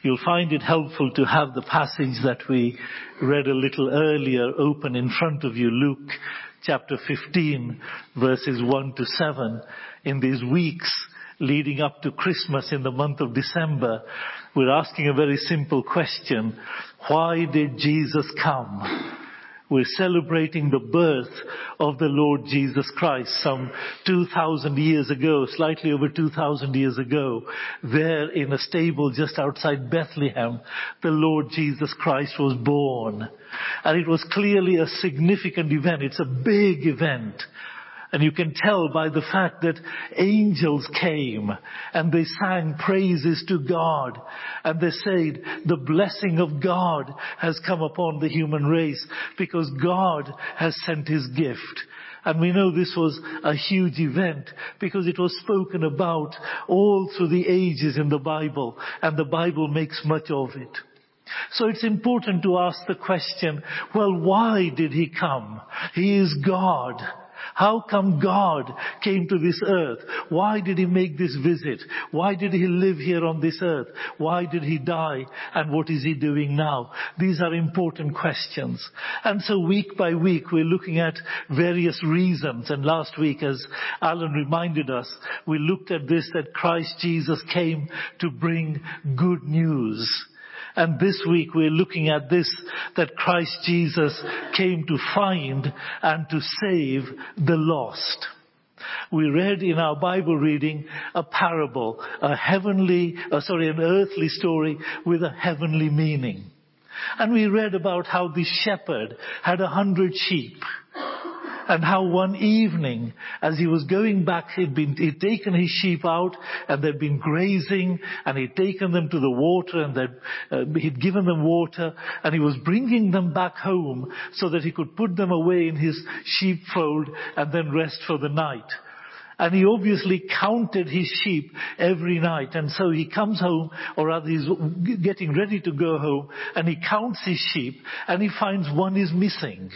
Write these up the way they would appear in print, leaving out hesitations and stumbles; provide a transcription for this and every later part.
You'll find it helpful to have the passage that we read a little earlier open in front of you, Luke chapter 15, verses 1 to 7. In these weeks leading up to Christmas in the month of December, we're asking a very simple question. Why did Jesus come? We're celebrating the birth of the Lord Jesus Christ some 2,000 years ago, slightly over 2,000 years ago. There in a stable just outside Bethlehem, the Lord Jesus Christ was born. And it was clearly a significant event. It's a big event. And you can tell by the fact that angels came and they sang praises to God. And they said, the blessing of God has come upon the human race because God has sent his gift. And we know this was a huge event because it was spoken about all through the ages in the Bible. And the Bible makes much of it. So it's important to ask the question, well, why did he come? He is God. How come God came to this earth? Why did he make this visit? Why did he live here on this earth? Why did he die? And what is he doing now? These are important questions. And so week by week we're looking at various reasons. And last week, as Alan reminded us, we looked at this, that Christ Jesus came to bring good news. And this week we're looking at this, that Christ Jesus came to find and to save the lost. We read in our Bible reading a parable, an earthly story with a heavenly meaning. And we read about how the shepherd had 100 sheep. And how one evening, as he was going back, he'd taken his sheep out and they'd been grazing and he'd taken them to the water and he'd given them water and he was bringing them back home so that he could put them away in his sheepfold and then rest for the night. And he obviously counted his sheep every night. And so he comes home, or rather he's getting ready to go home, and he counts his sheep and he finds one is missing.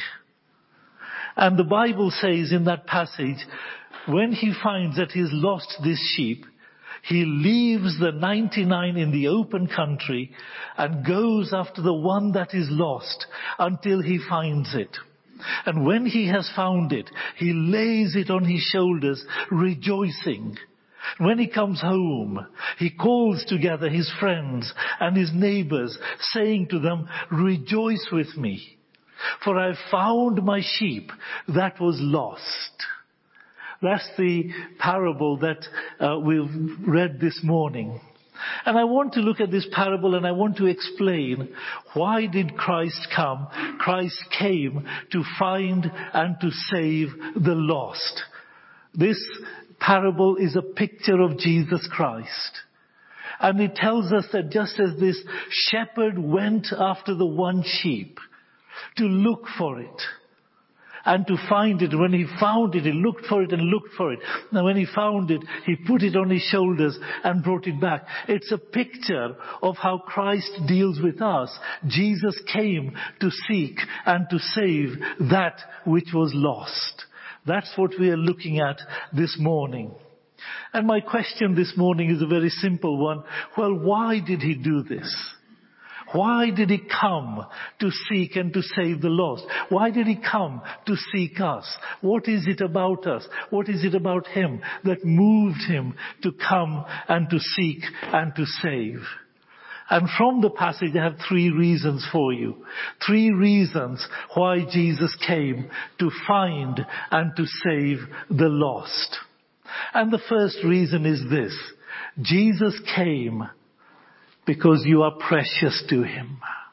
And the Bible says in that passage, when he finds that he's lost this sheep, he leaves the 99 in the open country and goes after the one that is lost until he finds it. And when he has found it, he lays it on his shoulders, rejoicing. When he comes home, he calls together his friends and his neighbors, saying to them, "Rejoice with me, for I found my sheep that was lost." That's the parable that we've read this morning. And I want to look at this parable and I want to explain, why did Christ come? Christ came to find and to save the lost. This parable is a picture of Jesus Christ. And it tells us that just as this shepherd went after the one sheep to look for it and to find it, when he found it, he looked for it and looked for it. Now when he found it, he put it on his shoulders and brought it back. It's a picture of how Christ deals with us. Jesus came to seek and to save that which was lost. That's what we are looking at this morning. And my question this morning is a very simple one. Well, why did he do this? Why did he come to seek and to save the lost? Why did he come to seek us? What is it about us? What is it about him that moved him to come and to seek and to save? And from the passage I have 3 reasons for you. 3 reasons why Jesus came to find and to save the lost. And the first reason is this: Jesus came because you are precious to him.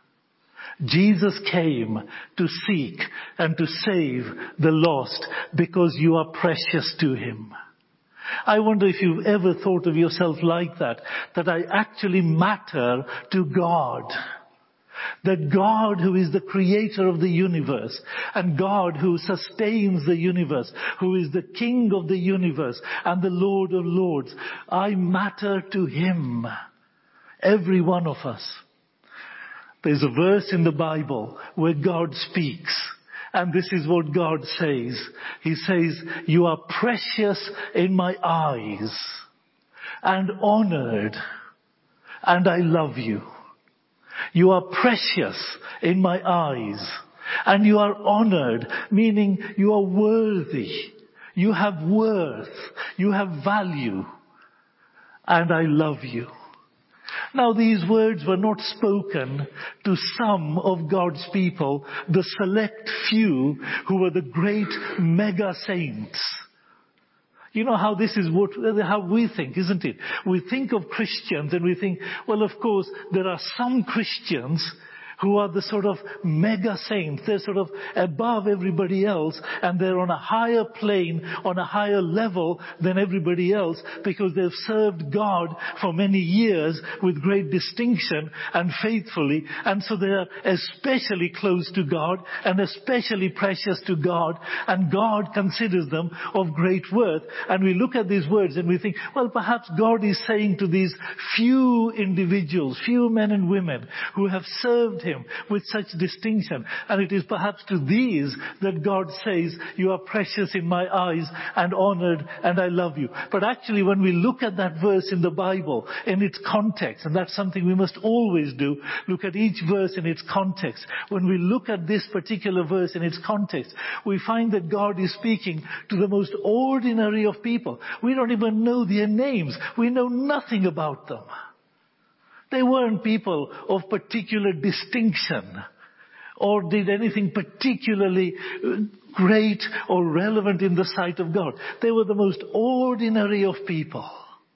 Jesus came to seek and to save the lost because you are precious to him. I wonder if you've ever thought of yourself like that I actually matter to God. That God, who is the creator of the universe, and God who sustains the universe, who is the King of the universe and the Lord of lords, I matter to him. Every one of us. There's a verse in the Bible where God speaks, and this is what God says. He says, "You are precious in my eyes and honored, and I love you." You are precious in my eyes, and you are honored, meaning you are worthy. You have worth. You have value. And I love you. Now, these words were not spoken to some of God's people, the select few who were the great mega saints. You know how this is how we think, isn't it? We think of Christians and we think, well, of course, there are some Christians who are the sort of mega saints. They're sort of above everybody else, and they're on a higher plane, on a higher level than everybody else, because they've served God for many years with great distinction and faithfully, and so they are especially close to God and especially precious to God, and God considers them of great worth. And we look at these words and we think, well, perhaps God is saying to these few individuals, few men and women who have served Him with such distinction, and it is perhaps to these that God says, you are precious in my eyes and honored, and I love you. But actually, when we look at that verse in the Bible, in its context, and that's something we must always do, look at each verse in its context. When we look at this particular verse in its context, we find that God is speaking to the most ordinary of people. We don't even know their names. We know nothing about them. They weren't people of particular distinction or did anything particularly great or relevant in the sight of God. They were the most ordinary of people.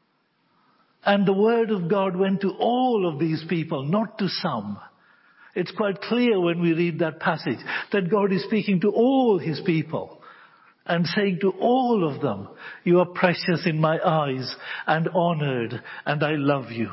And the word of God went to all of these people, not to some. It's quite clear when we read that passage that God is speaking to all His people and saying to all of them, you are precious in my eyes and honored, and I love you.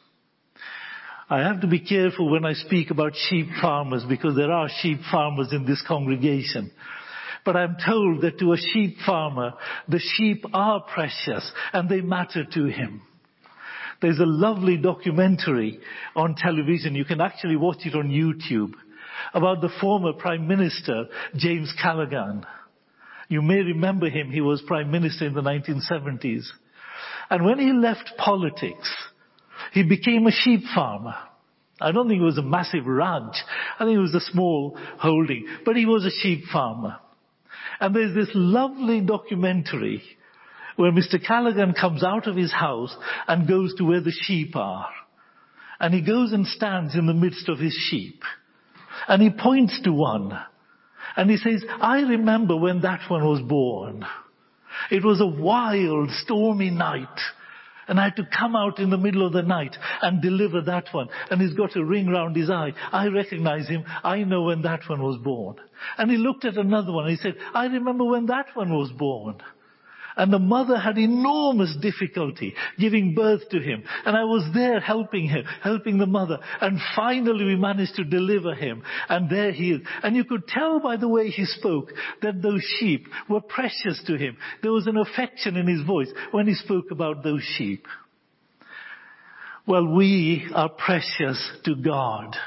I have to be careful when I speak about sheep farmers, because there are sheep farmers in this congregation. But I'm told that to a sheep farmer, the sheep are precious and they matter to him. There's a lovely documentary on television, you can actually watch it on YouTube, about the former Prime Minister, James Callaghan. You may remember him, he was Prime Minister in the 1970s. And when he left politics, he became a sheep farmer. I don't think it was a massive ranch. I think it was a small holding. But he was a sheep farmer. And there's this lovely documentary where Mr. Callaghan comes out of his house and goes to where the sheep are. And he goes and stands in the midst of his sheep. And he points to one. And he says, I remember when that one was born. It was a wild, stormy night. And I had to come out in the middle of the night and deliver that one. And he's got a ring round his eye. I recognize him. I know when that one was born. And he looked at another one and he said, I remember when that one was born. And the mother had enormous difficulty giving birth to him. And I was there helping him, helping the mother. And finally we managed to deliver him. And there he is. And you could tell by the way he spoke that those sheep were precious to him. There was an affection in his voice when he spoke about those sheep. Well, we are precious to God.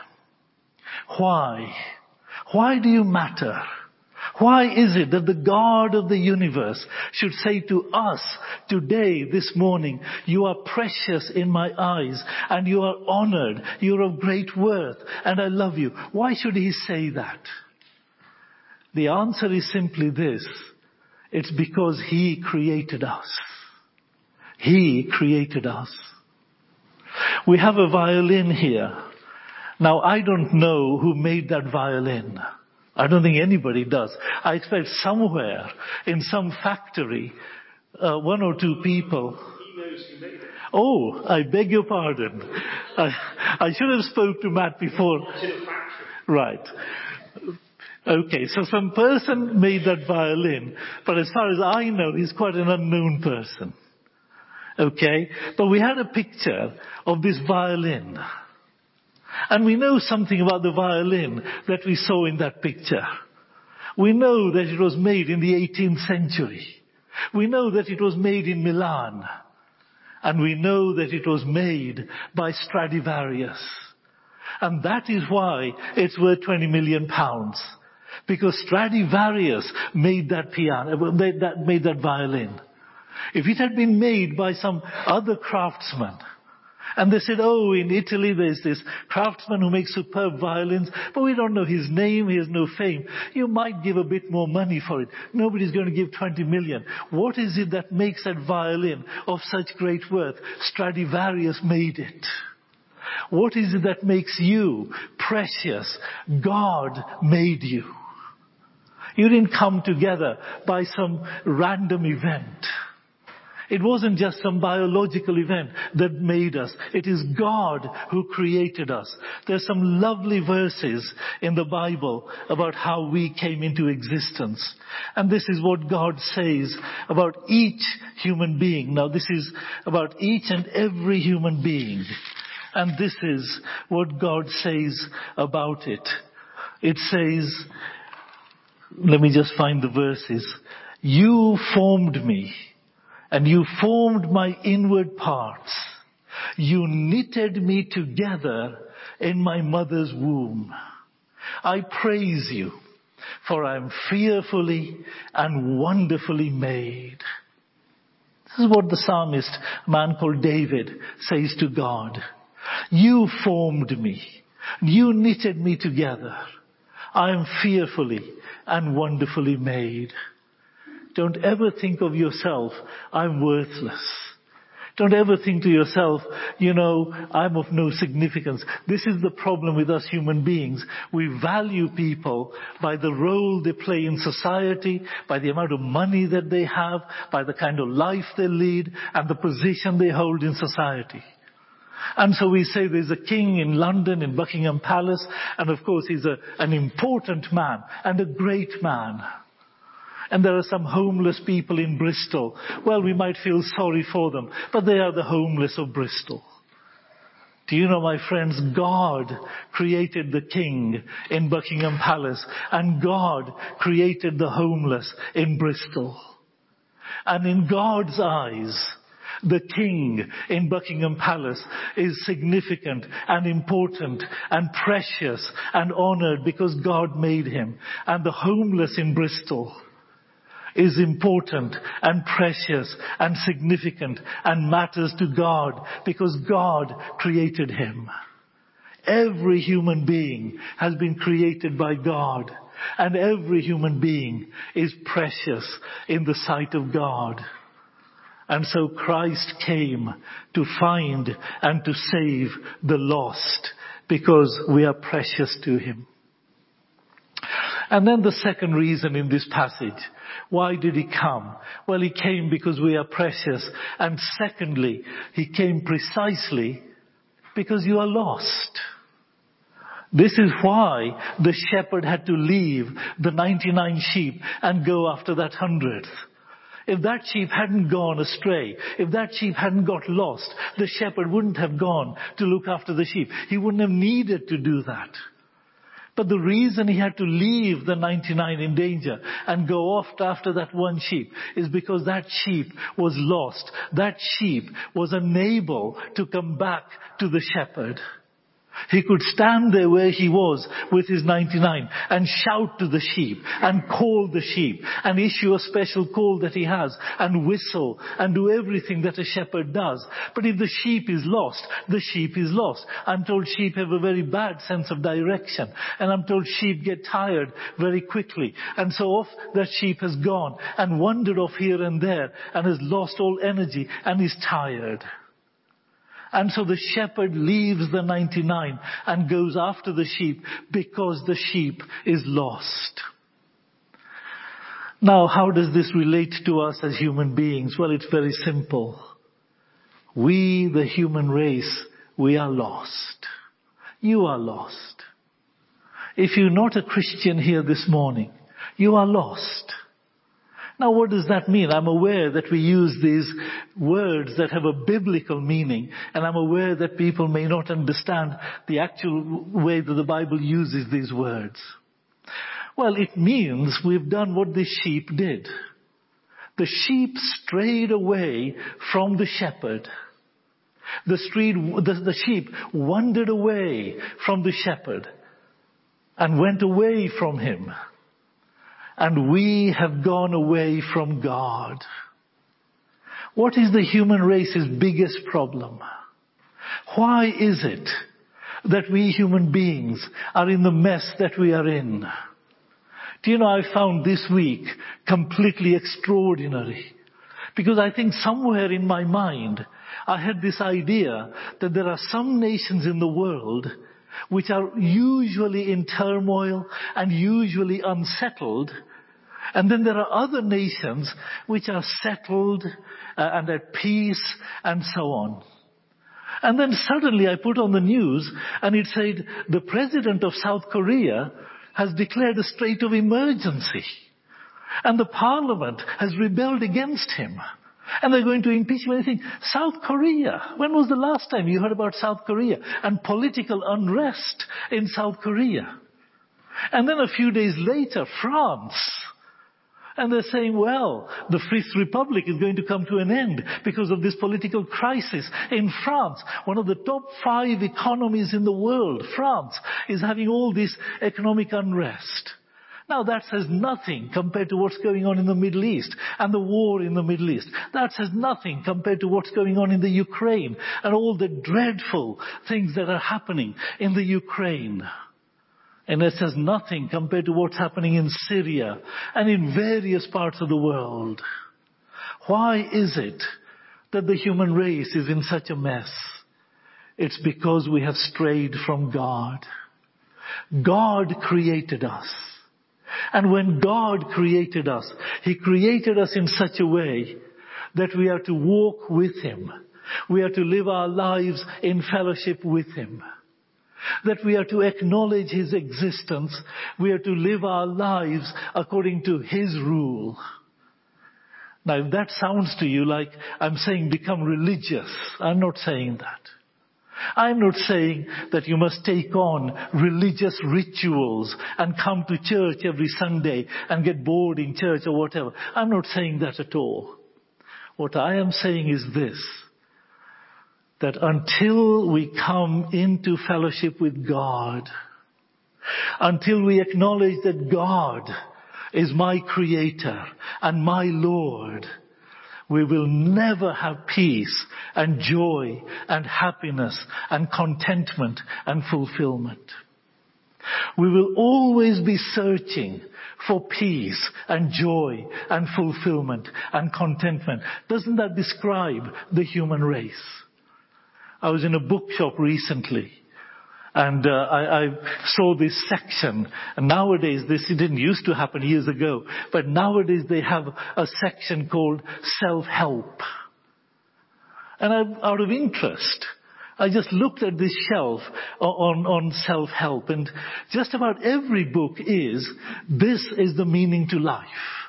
Why? Why do you matter? Why is it that the God of the universe should say to us today, this morning, you are precious in my eyes and you are honored, you are of great worth and I love you? Why should He say that? The answer is simply this. It's because He created us. He created us. We have a violin here. Now, I don't know who made that violin. I don't think anybody does. I expect somewhere in some factory, one or two people. He knows who made it. Oh, I beg your pardon. I should have spoke to Matt before. Not in a factory. Right. Okay, so some person made that violin, but as far as I know, he's quite an unknown person. Okay, but we had a picture of this violin. And we know something about the violin that we saw in that picture. We know that it was made in the 18th century. We know that it was made in Milan. And we know that it was made by Stradivarius. And that is why it's worth 20 million pounds. Because Stradivarius made that made that violin. If it had been made by some other craftsman, And they said, oh, in Italy there's this craftsman who makes superb violins, but we don't know his name, he has no fame. You might give a bit more money for it. Nobody's going to give 20 million. What is it that makes that violin of such great worth? Stradivarius made it. What is it that makes you precious? God made you. You didn't come together by some random event. It wasn't just some biological event that made us. It is God who created us. There's some lovely verses in the Bible about how we came into existence. And this is what God says about each human being. Now this is about each and every human being. And this is what God says about it. It says, let me just find the verses. You formed me. And you formed my inward parts. You knitted me together in my mother's womb. I praise you, for I am fearfully and wonderfully made. This is what the psalmist, a man called David, says to God. You formed me. You knitted me together. I am fearfully and wonderfully made. Don't ever think of yourself, I'm worthless. Don't ever think to yourself, I'm of no significance. This is the problem with us human beings. We value people by the role they play in society, by the amount of money that they have, by the kind of life they lead, and the position they hold in society. And so we say there's a king in London, in Buckingham Palace, and of course he's an important man and a great man. And there are some homeless people in Bristol. Well, we might feel sorry for them, but they are the homeless of Bristol. Do you know, my friends, God created the king in Buckingham Palace, and God created the homeless in Bristol. And in God's eyes, the king in Buckingham Palace is significant and important and precious and honored because God made him. And the homeless in Bristol is important and precious and significant and matters to God because God created him. Every human being has been created by God, and every human being is precious in the sight of God. And so Christ came to find and to save the lost because we are precious to him. And then the second reason in this passage, why did he come? Well, he came because we are precious. And secondly, he came precisely because you are lost. This is why the shepherd had to leave the 99 sheep and go after that 100th. If that sheep hadn't gone astray, if that sheep hadn't got lost, the shepherd wouldn't have gone to look after the sheep. He wouldn't have needed to do that. But the reason he had to leave the 99 in danger and go off after that one sheep is because that sheep was lost. That sheep was unable to come back to the shepherd. He could stand there where he was with his 99 and shout to the sheep and call the sheep and issue a special call that he has and whistle and do everything that a shepherd does. But if the sheep is lost, the sheep is lost. I'm told sheep have a very bad sense of direction, and I'm told sheep get tired very quickly. And so off that sheep has gone and wandered off here and there and has lost all energy and is tired. And so the shepherd leaves the 99 and goes after the sheep because the sheep is lost. Now, how does this relate to us as human beings? Well, it's very simple. We, the human race, we are lost. You are lost. If you're not a Christian here this morning, you are lost. Now, what does that mean? I'm aware that we use these words that have a biblical meaning, and I'm aware that people may not understand the actual way that the Bible uses these words. Well, it means we've done what the sheep did. The sheep strayed away from the shepherd. The sheep wandered away from the shepherd and went away from him. And we have gone away from God. What is the human race's biggest problem? Why is it that we human beings are in the mess that we are in? Do you know, I found this week completely extraordinary. Because I think somewhere in my mind, I had this idea that there are some nations in the world which are usually in turmoil and usually unsettled. And then there are other nations which are settled and at peace and so on. And then suddenly I put on the news and it said the president of South Korea has declared a state of emergency. And the parliament has rebelled against him. And they're going to impeach him. And I think, South Korea, when was the last time you heard about South Korea and political unrest in South Korea? And then a few days later, France. And they're saying, well, the Fifth Republic is going to come to an end because of this political crisis in France. One of the top 5 economies in the world, France, is having all this economic unrest. Now that says nothing compared to what's going on in the Middle East and the war in the Middle East. That says nothing compared to what's going on in the Ukraine and all the dreadful things that are happening in the Ukraine. And it says nothing compared to what's happening in Syria and in various parts of the world. Why is it that the human race is in such a mess? It's because we have strayed from God. God created us. And when God created us, He created us in such a way that we are to walk with Him. We are to live our lives in fellowship with Him. That we are to acknowledge His existence. We are to live our lives according to His rule. Now, if that sounds to you like I'm saying become religious, I'm not saying that. I'm not saying that you must take on religious rituals and come to church every Sunday and get bored in church or whatever. I'm not saying that at all. What I am saying is this, that until we come into fellowship with God, until we acknowledge that God is my Creator and my Lord, we will never have peace and joy and happiness and contentment and fulfillment. We will always be searching for peace and joy and fulfillment and contentment. Doesn't that describe the human race? I was in a bookshop recently and I saw this section. And nowadays, it didn't used to happen years ago, but nowadays they have a section called self-help. And out of interest, I just looked at this shelf on self-help, and just about every book is, this is the meaning to life.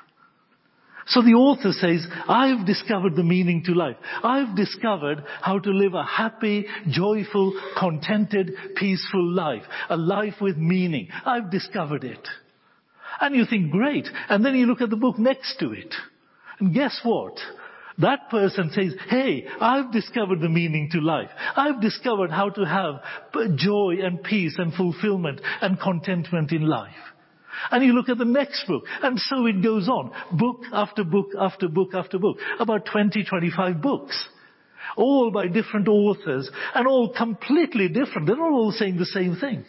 So the author says, I've discovered the meaning to life. I've discovered how to live a happy, joyful, contented, peaceful life. A life with meaning. I've discovered it. And you think, great. And then you look at the book next to it. And guess what? That person says, hey, I've discovered the meaning to life. I've discovered how to have joy and peace and fulfillment and contentment in life. And you look at the next book, and so it goes on. Book after book after book after book. About 20, 25 books. All by different authors, and all completely different. They're not all saying the same thing.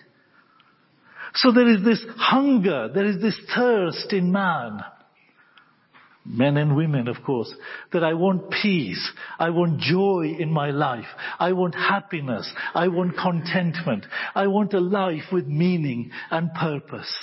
So there is this hunger, there is this thirst in man. Men and women, of course, that I want peace, I want joy in my life, I want happiness, I want contentment, I want a life with meaning and purpose.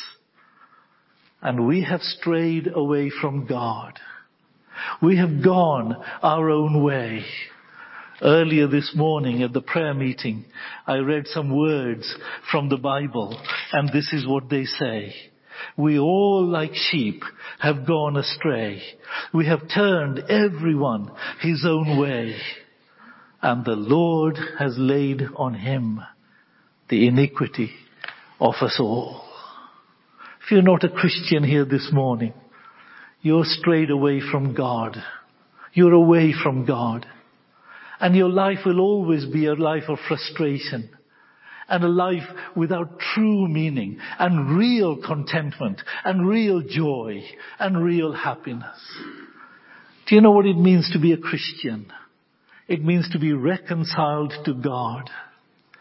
And we have strayed away from God. We have gone our own way. Earlier this morning at the prayer meeting, I read some words from the Bible, and this is what they say. We all, like sheep, have gone astray. We have turned everyone his own way, and the Lord has laid on him the iniquity of us all. If you're not a Christian here this morning, you're strayed away from God. You're away from God. And your life will always be a life of frustration and a life without true meaning and real contentment and real joy and real happiness. Do you know what it means to be a Christian? It means to be reconciled to God.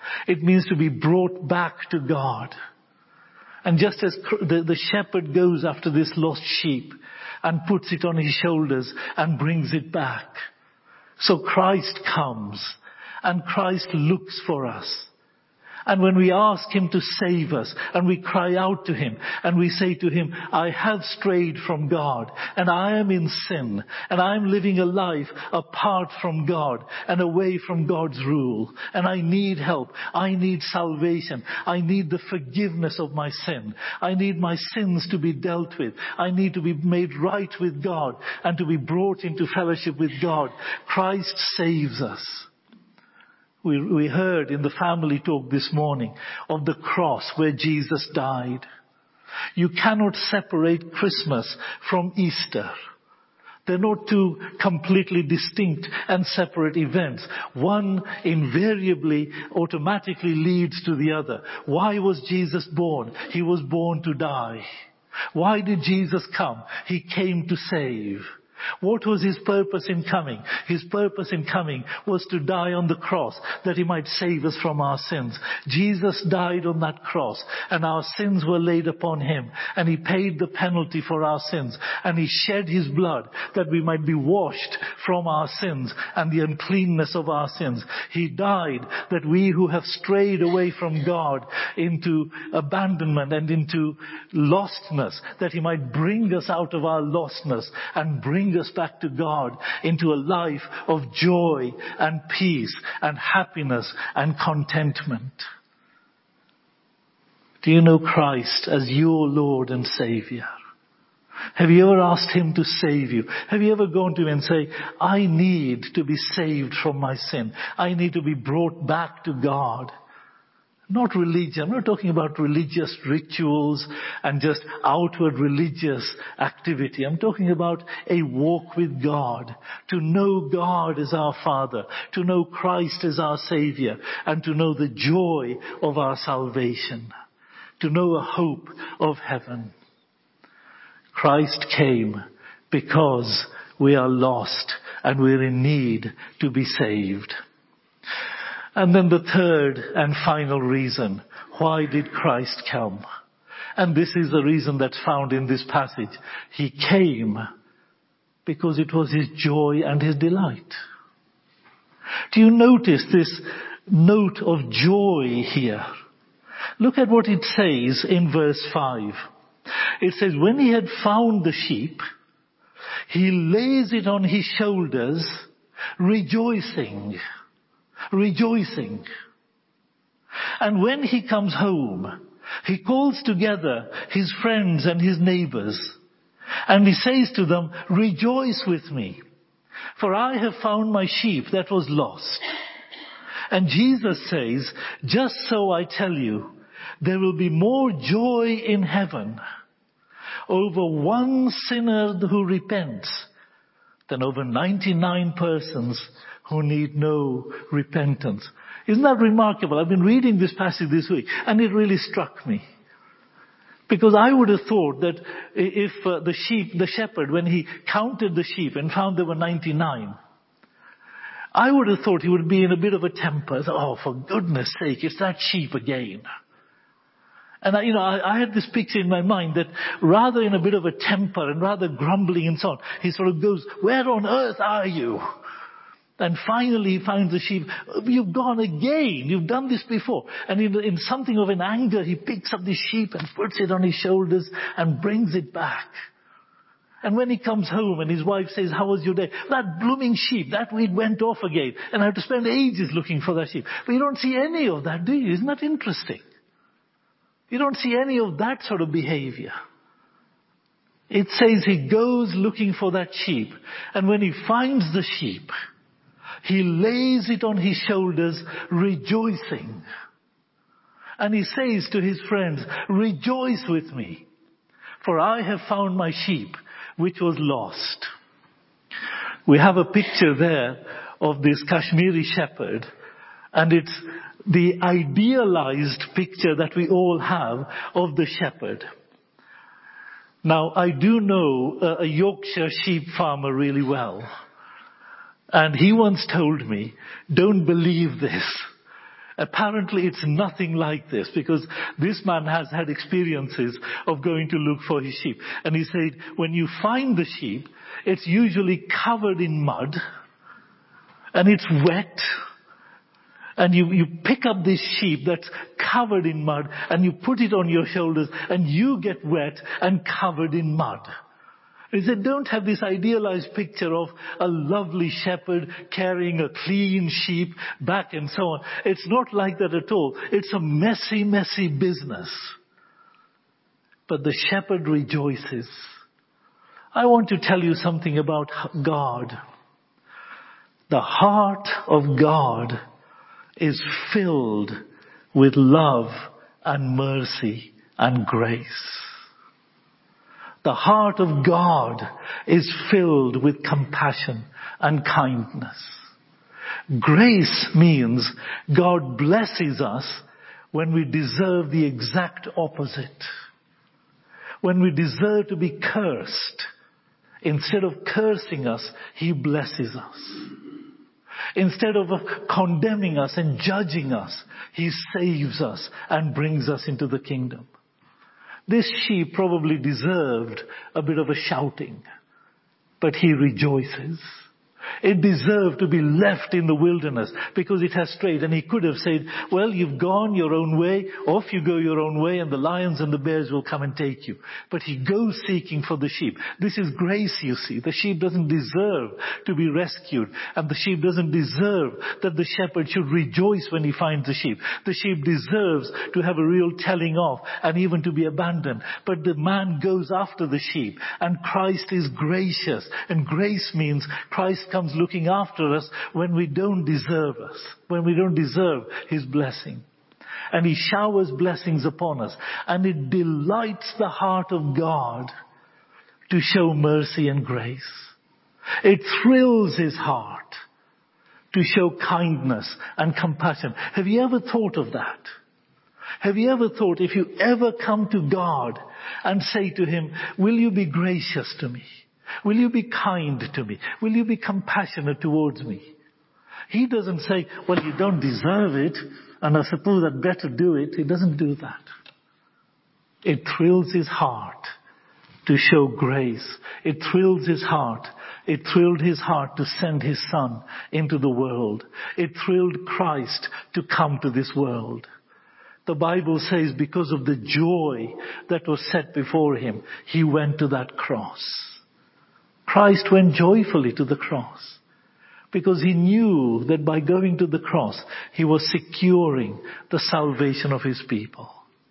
It means to be brought back to God. And just as the shepherd goes after this lost sheep and puts it on his shoulders and brings it back, so Christ comes and Christ looks for us. And when we ask him to save us and we cry out to him and we say to him, I have strayed from God and I am in sin and I am living a life apart from God and away from God's rule, and I need help. I need salvation. I need the forgiveness of my sin. I need my sins to be dealt with. I need to be made right with God and to be brought into fellowship with God. Christ saves us. We heard in the family talk this morning of the cross where Jesus died. You cannot separate Christmas from Easter. They're not two completely distinct and separate events. One invariably, automatically leads to the other. Why was Jesus born? He was born to die. Why did Jesus come? He came to save. What was his purpose in coming? His purpose in coming was to die on the cross that he might save us from our sins. Jesus died on that cross and our sins were laid upon him, and he paid the penalty for our sins, and he shed his blood that we might be washed from our sins and the uncleanness of our sins. He died that we who have strayed away from God into abandonment and into lostness, that he might bring us out of our lostness and bring us back to God into a life of joy and peace and happiness and contentment. Do you know Christ as your Lord and Savior? Have you ever asked him to save you? Have you ever gone to him and say, I need to be saved from my sin. I need to be brought back to God. Not religion. I'm not talking about religious rituals and just outward religious activity. I'm talking about a walk with God. To know God as our Father. To know Christ as our Savior. And to know the joy of our salvation. To know a hope of heaven. Christ came because we are lost and we're in need to be saved. And then the third and final reason, why did Christ come? And this is the reason that's found in this passage. He came because it was his joy and his delight. Do you notice this note of joy here? Look at what it says in verse 5. It says, when he had found the sheep, he lays it on his shoulders, rejoicing. Rejoicing. And when he comes home, he calls together his friends and his neighbors, and he says to them, rejoice with me, for I have found my sheep that was lost. And Jesus says, just so I tell you, there will be more joy in heaven over one sinner who repents than over 99 persons who need no repentance. Isn't that remarkable? I've been reading this passage this week and it really struck me. Because I would have thought that if the shepherd, when he counted the sheep and found there were 99, I would have thought he would be in a bit of a temper. Oh, for goodness sake, it's that sheep again. And I had this picture in my mind that rather in a bit of a temper and rather grumbling and so on, he sort of goes, where on earth are you? And finally he finds the sheep. You've gone again. You've done this before. And in something of an anger, he picks up the sheep and puts it on his shoulders and brings it back. And when he comes home and his wife says, how was your day? That blooming sheep, that weed went off again. And I have to spend ages looking for that sheep. But you don't see any of that, do you? Isn't that interesting? You don't see any of that sort of behavior. It says he goes looking for that sheep. And when he finds the sheep, he lays it on his shoulders, rejoicing. And he says to his friends, rejoice with me, for I have found my sheep, which was lost. We have a picture there of this Kashmiri shepherd, and it's the idealized picture that we all have of the shepherd. Now, I do know a Yorkshire sheep farmer really well. And he once told me, don't believe this. Apparently it's nothing like this, because this man has had experiences of going to look for his sheep. And he said, when you find the sheep, it's usually covered in mud and it's wet. And you pick up this sheep that's covered in mud and you put it on your shoulders and you get wet and covered in mud. He said, don't have this idealized picture of a lovely shepherd carrying a clean sheep back and so on. It's not like that at all. It's a messy, messy business. But the shepherd rejoices. I want to tell you something about God. The heart of God is filled with love and mercy and grace. The heart of God is filled with compassion and kindness. Grace means God blesses us when we deserve the exact opposite. When we deserve to be cursed, instead of cursing us, He blesses us. Instead of condemning us and judging us, He saves us and brings us into the kingdom. This sheep probably deserved a bit of a shouting, but he rejoices. It deserved to be left in the wilderness because it has strayed. And he could have said, well, you've gone your own way, off you go your own way, and the lions and the bears will come and take you. But he goes seeking for the sheep. This is grace, you see. The sheep doesn't deserve to be rescued. And the sheep doesn't deserve that the shepherd should rejoice when he finds the sheep. The sheep deserves to have a real telling off and even to be abandoned. But the man goes after the sheep. And Christ is gracious. And grace means Christ comes looking after us when we don't deserve us, when we don't deserve His blessing. And He showers blessings upon us. And it delights the heart of God to show mercy and grace. It thrills His heart to show kindness and compassion. Have you ever thought of that? Have you ever thought, if you ever come to God and say to Him, will you be gracious to me? Will you be kind to me? Will you be compassionate towards me? He doesn't say, well, you don't deserve it, and I suppose I'd better do it. He doesn't do that. It thrills His heart to show grace. It thrills His heart. It thrilled His heart to send His Son into the world. It thrilled Christ to come to this world. The Bible says because of the joy that was set before Him, He went to that cross. Christ went joyfully to the cross because He knew that by going to the cross, He was securing the salvation of His people.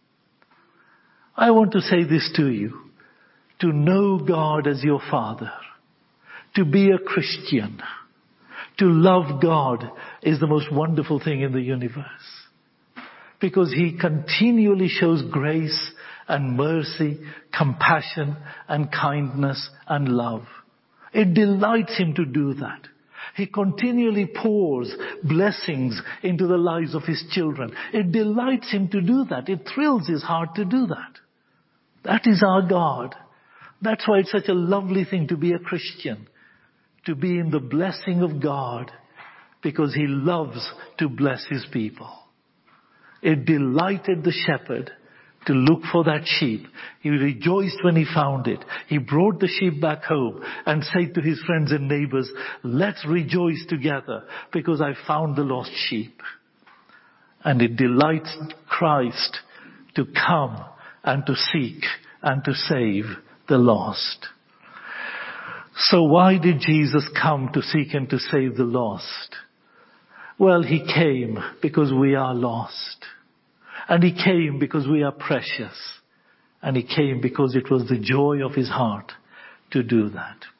I want to say this to you. To know God as your Father, to be a Christian, to love God is the most wonderful thing in the universe. Because He continually shows grace and mercy, compassion and kindness and love. It delights Him to do that. He continually pours blessings into the lives of His children. It delights Him to do that. It thrills His heart to do that. That is our God. That's why it's such a lovely thing to be a Christian. To be in the blessing of God. Because He loves to bless His people. It delighted the shepherd to look for that sheep. He rejoiced when he found it. He brought the sheep back home and said to his friends and neighbors, let's rejoice together because I found the lost sheep. And it delights Christ to come and to seek and to save the lost. So why did Jesus come to seek and to save the lost? Well, He came because we are lost. And He came because we are precious. And He came because it was the joy of His heart to do that.